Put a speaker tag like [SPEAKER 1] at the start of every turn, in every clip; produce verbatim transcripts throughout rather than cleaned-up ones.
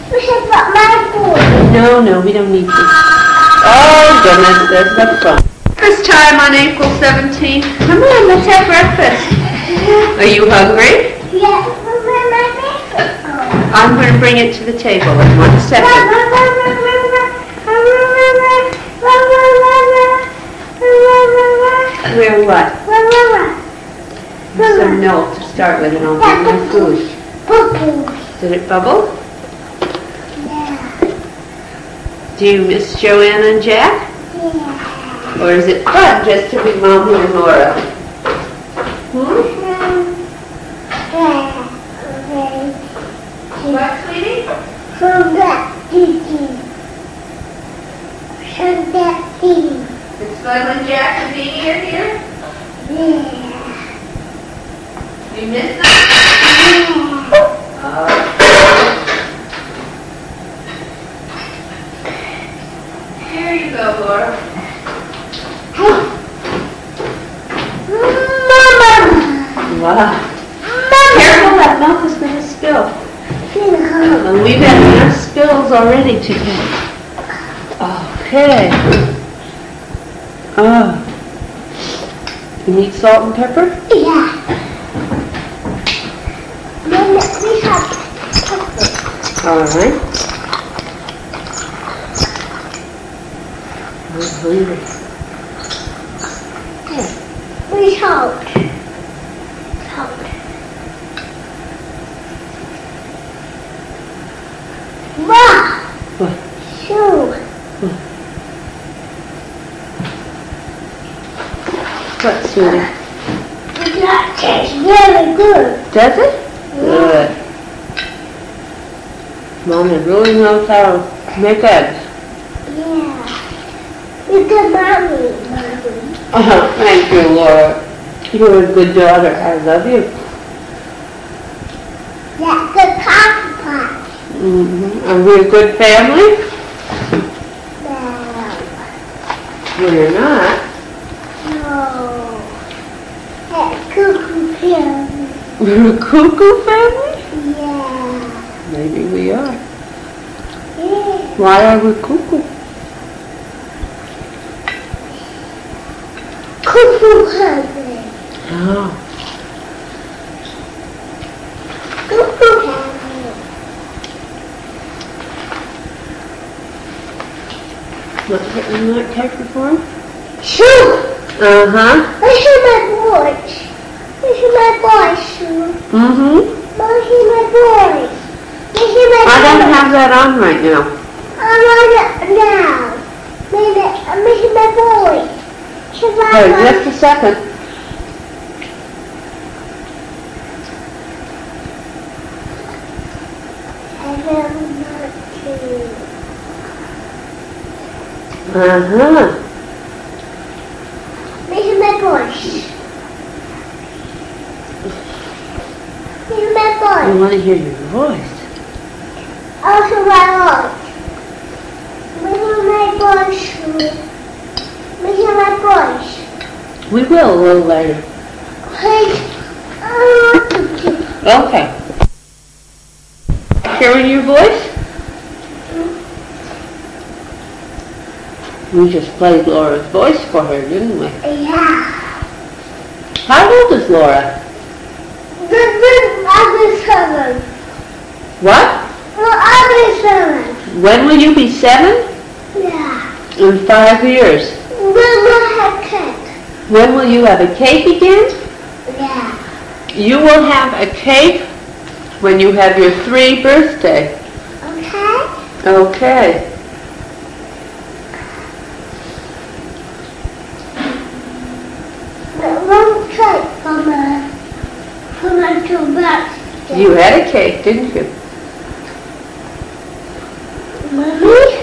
[SPEAKER 1] We have got my food.
[SPEAKER 2] No, no, we don't need to. Oh goodness, there's the fun. Breakfast time on April seventeenth. Come on, let's have breakfast. Are you hungry?
[SPEAKER 1] Yeah, where's my breakfast?
[SPEAKER 2] I'm going to bring it to the table in one second. Where what? Some milk to start with, and I'll bring my food. Did it bubble?
[SPEAKER 1] Yeah.
[SPEAKER 2] Do you miss Joanne and Jack?
[SPEAKER 1] Yeah.
[SPEAKER 2] Or is it fun just to be Mommy and Laura? Hmm? What, sweetie?
[SPEAKER 1] From that Didi. From that Didi.
[SPEAKER 2] It's fun when Jack and Dee are here?
[SPEAKER 1] Yeah.
[SPEAKER 2] You miss them?
[SPEAKER 1] Yeah.
[SPEAKER 2] Uh, here you go, Laura.
[SPEAKER 1] Mama.
[SPEAKER 2] Wow.
[SPEAKER 1] Mama.
[SPEAKER 2] Careful, that milk is going to spill. And we've had enough spills already today. Okay. Oh. You need salt and pepper?
[SPEAKER 1] Yeah. Mama, we have pepper.
[SPEAKER 2] All right. I'm hungry.
[SPEAKER 1] We salt. Salt. Ma!
[SPEAKER 2] What?
[SPEAKER 1] Shoe.
[SPEAKER 2] What, sweetie?
[SPEAKER 1] That tastes very good.
[SPEAKER 2] Does it? Good. Mommy really knows how to make eggs.
[SPEAKER 1] Yeah. You can mommy, mommy.
[SPEAKER 2] Oh, thank you, Laura. You're a good daughter. I love you.
[SPEAKER 1] That's the coffee pot.
[SPEAKER 2] Mm-hmm. Are we a good family?
[SPEAKER 1] No.
[SPEAKER 2] Well, you're not.
[SPEAKER 1] No. That's cuckoo family.
[SPEAKER 2] We're a cuckoo family?
[SPEAKER 1] Yeah.
[SPEAKER 2] Maybe we are.
[SPEAKER 1] Yeah.
[SPEAKER 2] Why are we cuckoo?
[SPEAKER 1] Cuckoo family.
[SPEAKER 2] Oh.
[SPEAKER 1] Cuckoo family.
[SPEAKER 2] Not getting that paper for him?
[SPEAKER 1] Shoe.
[SPEAKER 2] Uh-huh.
[SPEAKER 1] This is my voice. This is my voice, Sue.
[SPEAKER 2] Mm-hmm.
[SPEAKER 1] This is my voice. This is my
[SPEAKER 2] I don't
[SPEAKER 1] voice.
[SPEAKER 2] have that on right now.
[SPEAKER 1] I'm on it now. Maybe I'm missing my voice. This is my
[SPEAKER 2] Hey,
[SPEAKER 1] voice.
[SPEAKER 2] just a second.
[SPEAKER 1] I don't want to.
[SPEAKER 2] Uh-huh.
[SPEAKER 1] This is my voice. This is my
[SPEAKER 2] I
[SPEAKER 1] voice.
[SPEAKER 2] want to hear your voice.
[SPEAKER 1] Also my voice. This is my voice, Sue. This is my voice.
[SPEAKER 2] We will a little later.
[SPEAKER 1] Please. I want to.
[SPEAKER 2] Okay. Hearing your voice? We just played Laura's voice for her, didn't we?
[SPEAKER 1] Yeah.
[SPEAKER 2] How old is Laura?
[SPEAKER 1] The the other seven.
[SPEAKER 2] What?
[SPEAKER 1] The other seven.
[SPEAKER 2] When will you be seven?
[SPEAKER 1] Yeah.
[SPEAKER 2] In five years.
[SPEAKER 1] When will have cake?
[SPEAKER 2] When will you have a cake again?
[SPEAKER 1] Yeah.
[SPEAKER 2] You will have a cake when you have your three birthday.
[SPEAKER 1] Okay?
[SPEAKER 2] Okay.
[SPEAKER 1] The one cake for my for my two birthday.
[SPEAKER 2] You had a cake, didn't you?
[SPEAKER 1] Mommy?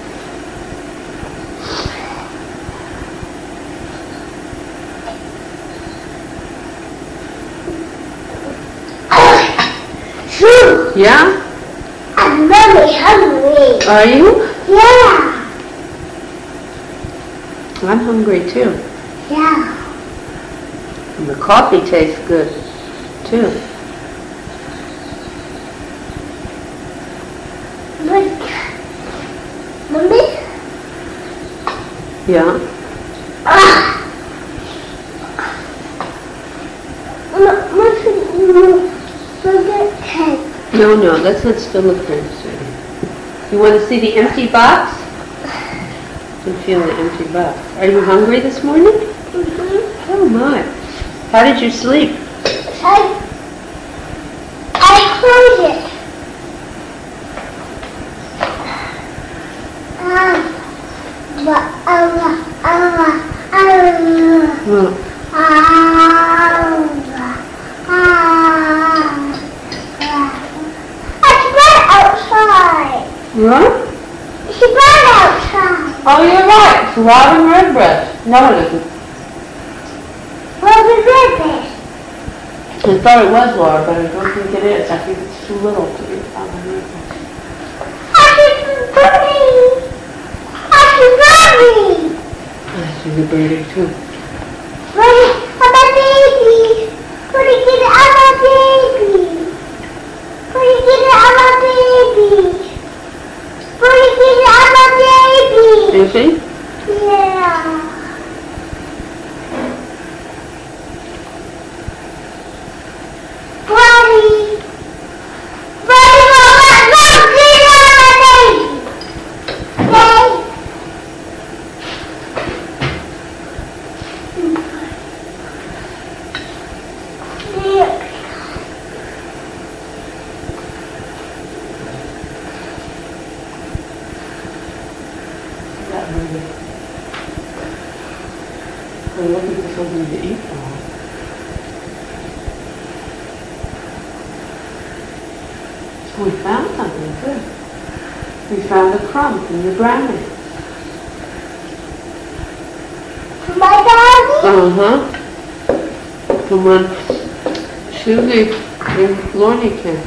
[SPEAKER 1] Sue,
[SPEAKER 2] Yeah?
[SPEAKER 1] I'm very hungry.
[SPEAKER 2] Are you?
[SPEAKER 1] Yeah.
[SPEAKER 2] I'm hungry too.
[SPEAKER 1] Yeah.
[SPEAKER 2] And the coffee tastes good too. Yeah.
[SPEAKER 1] Ah.
[SPEAKER 2] No, no, let's not spill the cream, sweetie. You want to see the empty box? You can feel the empty box. Are you hungry this morning?
[SPEAKER 1] Mm-hmm.
[SPEAKER 2] Oh my. How did you sleep?
[SPEAKER 1] I, I closed it. Um, but, um, um, um,
[SPEAKER 2] Hmm.
[SPEAKER 1] outside.
[SPEAKER 2] What?
[SPEAKER 1] She brought outside.
[SPEAKER 2] Oh, you're right. It's Robin Redbreast. No, it isn't.
[SPEAKER 1] Robin Redbreast.
[SPEAKER 2] I thought it was Laura, but I don't think it is. I think it's too little to be Robin Redbreast.
[SPEAKER 1] Happy birthday. Happy birthday.
[SPEAKER 2] She's a birdie too.
[SPEAKER 1] Ready? I'm a baby. Put it in, I'm a baby. Put it in, I'm a baby. Put it in, I'm a baby.
[SPEAKER 2] Is she?
[SPEAKER 1] Yeah. Buddy. Buddy, Mama, come see my baby. Okay? Yeah.
[SPEAKER 2] That movie. We're looking for something to eat now. We found something good. We found a crumb from your brownie.
[SPEAKER 1] My daddy?
[SPEAKER 2] Uh-huh. From when Susie and Lorne came.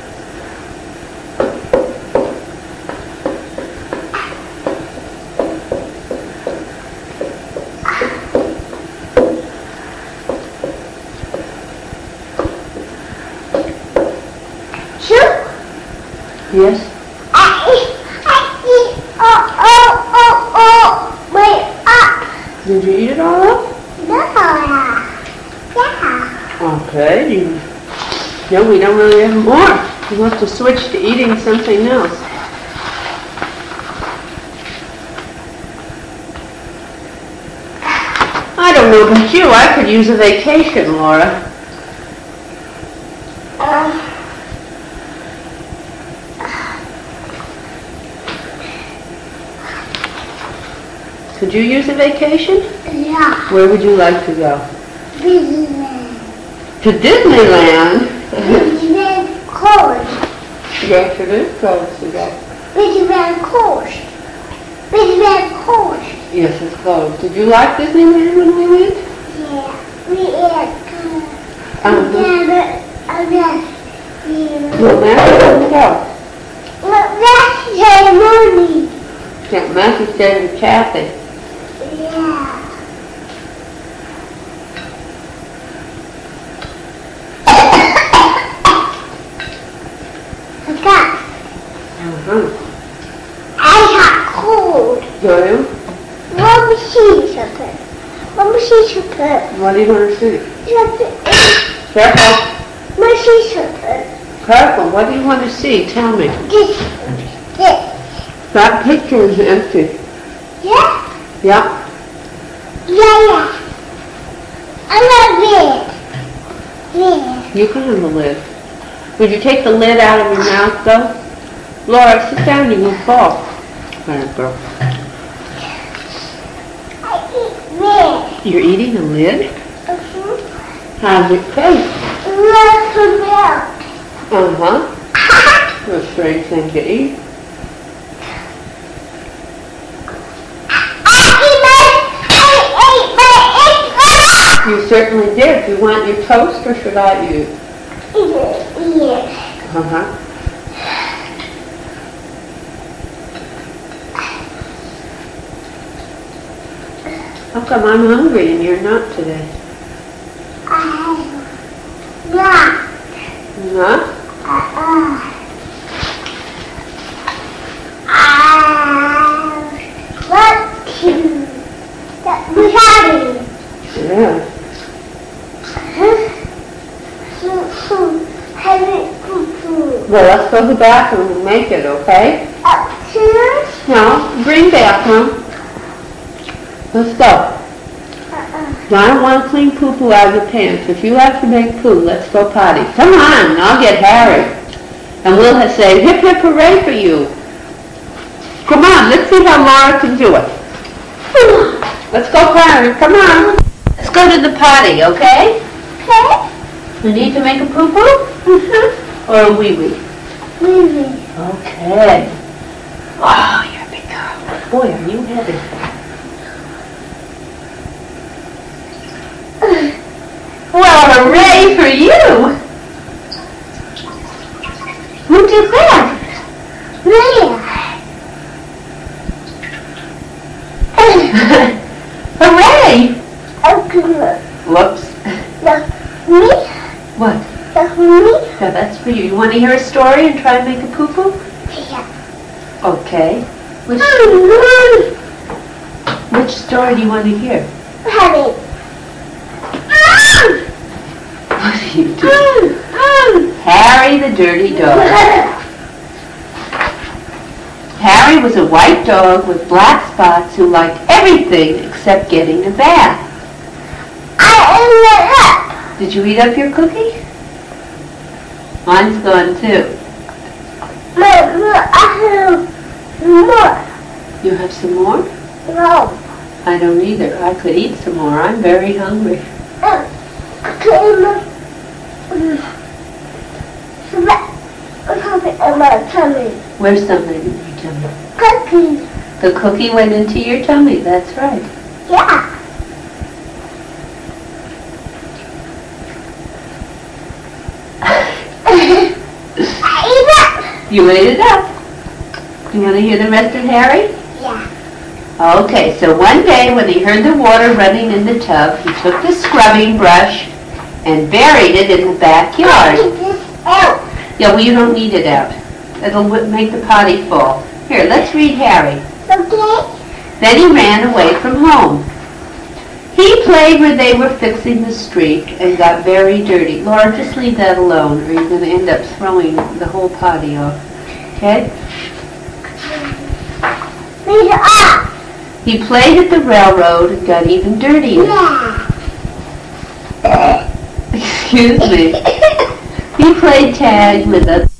[SPEAKER 1] Shoot.
[SPEAKER 2] Yes?
[SPEAKER 1] I eat, I eat, oh, oh, oh, oh, wait, up.
[SPEAKER 2] Did you eat it all up?
[SPEAKER 1] No, yeah.
[SPEAKER 2] Okay. You, no, we don't really have more. You have to switch to eating something else. I don't know about you. I could use a vacation, Laura.
[SPEAKER 1] Uh,
[SPEAKER 2] Could you use a vacation?
[SPEAKER 1] yeah,
[SPEAKER 2] Where would you like to go?
[SPEAKER 1] Disneyland.
[SPEAKER 2] To Disneyland?
[SPEAKER 1] Disneyland Coast.
[SPEAKER 2] Yes, it is close to go.
[SPEAKER 1] Disneyland Coast. Disneyland Coast.
[SPEAKER 2] Yes, it's closed. Did you like Disneyland when we went?
[SPEAKER 1] Yeah, we ate good.
[SPEAKER 2] Um,
[SPEAKER 1] Yeah, but, yeah.
[SPEAKER 2] well, now let's go.
[SPEAKER 1] Look, that's ceremony.
[SPEAKER 2] Can't Matthew stayed with Kathy.
[SPEAKER 1] Yeah. Look up.
[SPEAKER 2] Uh-huh.
[SPEAKER 1] I got cold.
[SPEAKER 2] Do you?
[SPEAKER 1] Let me see something. Let me see something.
[SPEAKER 2] What do you want to see?
[SPEAKER 1] Something.
[SPEAKER 2] Careful.
[SPEAKER 1] Let me see something.
[SPEAKER 2] Careful. What do you want to see? Tell me.
[SPEAKER 1] This. This.
[SPEAKER 2] That picture is empty.
[SPEAKER 1] Yeah?
[SPEAKER 2] Yep.
[SPEAKER 1] Yeah, yeah. I love it. Yeah.
[SPEAKER 2] You can have the lid. Would you take the lid out of your mouth, though? Laura, sit down. You will fall. All right, girl.
[SPEAKER 1] I eat this.
[SPEAKER 2] You're eating a lid?
[SPEAKER 1] Uh-huh.
[SPEAKER 2] How's it taste?
[SPEAKER 1] Lots of milk.
[SPEAKER 2] Uh-huh. What a strange thing to eat. You certainly did. Do you want your toast or should I eat it?
[SPEAKER 1] Yes.
[SPEAKER 2] Uh-huh. How come I'm hungry and you're not today?
[SPEAKER 1] I'm not.
[SPEAKER 2] Not?
[SPEAKER 1] Uh-uh. I want to.
[SPEAKER 2] Well, let's go to the bathroom and make it, okay?
[SPEAKER 1] Upstairs?
[SPEAKER 2] No, bring bathroom. Let's go.
[SPEAKER 1] Uh-uh.
[SPEAKER 2] I don't want to clean poo-poo out of your pants. If you have to make poo, let's go potty. Come on, I'll get Harry. And we'll have say, hip hip hooray for you. Come on, let's see how Laura can do it. Let's go potty, come on. Let's go to the potty, okay?
[SPEAKER 1] Okay.
[SPEAKER 2] We need to make a poo-poo?
[SPEAKER 1] Mm-hmm.
[SPEAKER 2] Or a wee-wee?
[SPEAKER 1] Wee-wee.
[SPEAKER 2] Okay. Wow, you're a big girl. Boy, are you heavy. Well, hooray for you! Who did that?
[SPEAKER 1] Leah.
[SPEAKER 2] Hooray!
[SPEAKER 1] Okay.
[SPEAKER 2] Whoops.
[SPEAKER 1] That's me.
[SPEAKER 2] What?
[SPEAKER 1] That's me.
[SPEAKER 2] Yeah, that's for you. You want to hear a story and try and make a poo-poo?
[SPEAKER 1] Yeah.
[SPEAKER 2] Okay. Which,
[SPEAKER 1] Mm-hmm.
[SPEAKER 2] which story do you want to hear?
[SPEAKER 1] Honey.
[SPEAKER 2] What are you doing? Harry the dirty dog. Harry was a white dog with black spots who liked everything except getting a bath.
[SPEAKER 1] I ate it up.
[SPEAKER 2] Did you eat up your cookie? Mine's gone too.
[SPEAKER 1] But, but I have more.
[SPEAKER 2] You have some more?
[SPEAKER 1] No.
[SPEAKER 2] I don't either. I could eat some more. I'm very hungry.
[SPEAKER 1] Uh, okay, something in my tummy.
[SPEAKER 2] Where's something in your tummy?
[SPEAKER 1] Cookies.
[SPEAKER 2] The cookie went into your tummy. That's right.
[SPEAKER 1] Yeah. I ate it.
[SPEAKER 2] You ate it up. You want to hear the rest of Harry?
[SPEAKER 1] Yeah.
[SPEAKER 2] Okay, so one day when he heard the water running in the tub, he took the scrubbing brush and buried it in the backyard.
[SPEAKER 1] Take this out.
[SPEAKER 2] Yeah, well, you don't need it out. It'll w- make the potty full. Here, let's read Harry.
[SPEAKER 1] Okay.
[SPEAKER 2] Then he ran away from home. He played where they were fixing the street and got very dirty. Laura, just leave that alone or you're going to end up throwing the whole potty off. Okay?
[SPEAKER 1] Leave it up.
[SPEAKER 2] He played at the railroad and got even dirtier.
[SPEAKER 1] Yeah.
[SPEAKER 2] Excuse me. He played tag with us.